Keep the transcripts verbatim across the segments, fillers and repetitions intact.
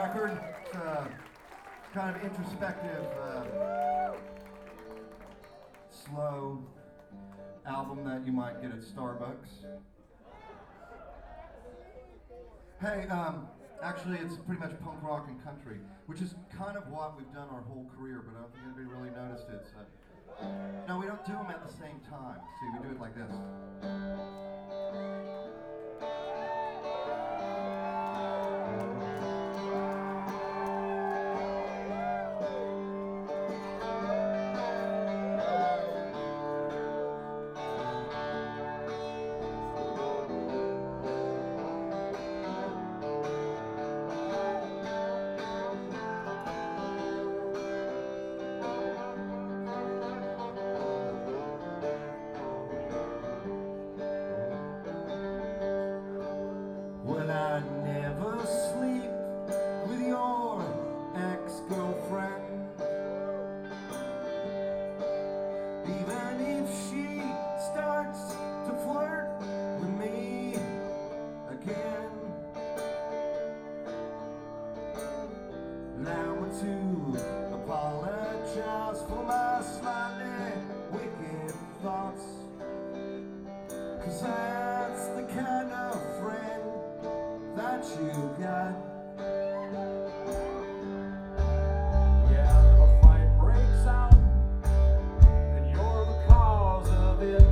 record. It's a kind of introspective, uh, slow album that you might get at Starbucks. Hey, um, actually it's pretty much punk rock and country, which is kind of what we've done our whole career, but I don't think anybody really noticed it. So. No, we don't do them at the same time. See, we do it like this. Well, I never sleep with your ex-girlfriend, even if she starts to flirt with me again. Allow me to apologize for my slightly wicked thoughts, 'cause that's the kind of friend that you got. Yeah, if a fight breaks out and you're the cause of it,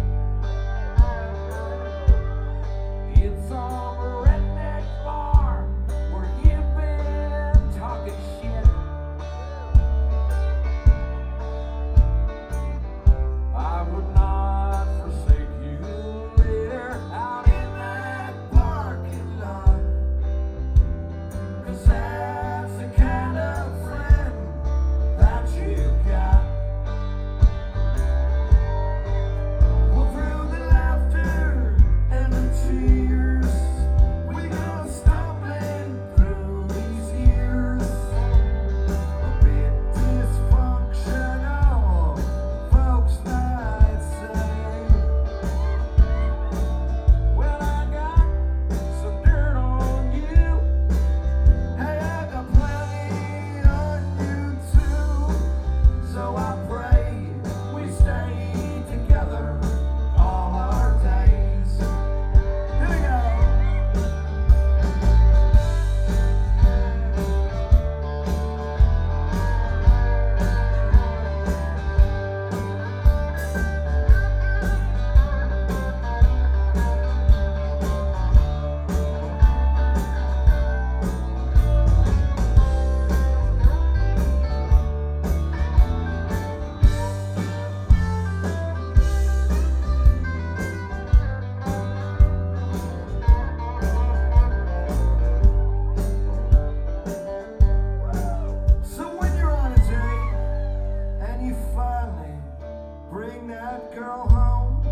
it's some redneck bar where you've been talking shit. I would not forsake you later out in that parking lot, 'cause that's the kind of friend that you got. Well, through the laughter and the tears, we go stumbling through these years, a bit dysfunctional, folks might say. Well, I got some dirt on you. Hey, I got plenty on you too, so I pray we stay together all our days. Here we go. So when you're on a date and you finally bring that girl home,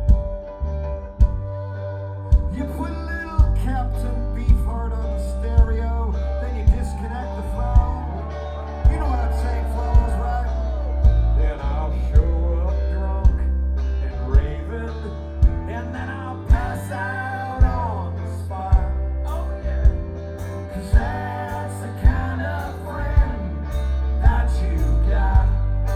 you put a little Captain Beefheart on the stereo, then you disconnect the phone. You know what I'm saying, fellas, right? Then I'll show up drunk and raving, and then I'll pass out on the spot. Oh yeah. 'Cause that's the kind of friend that you got.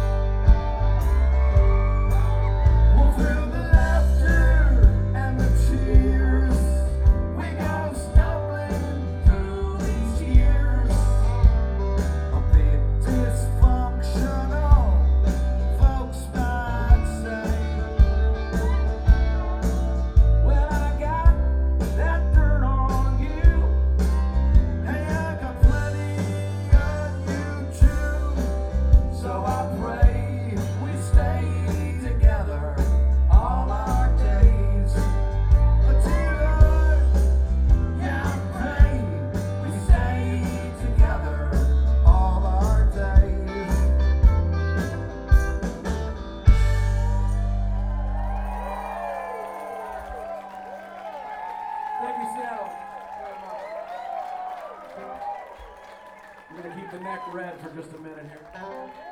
Well, through the laughter and the tears, we go stumbling through these years, a bit dysfunctional, folks might say. Well, I got that dirt on you. Hey, I got plenty on you too, so I pray we stay together all our days. Dear Lord, yeah, I pray we stay together all our days. Thank you, Seattle. We're gonna keep the neck red for just a minute here.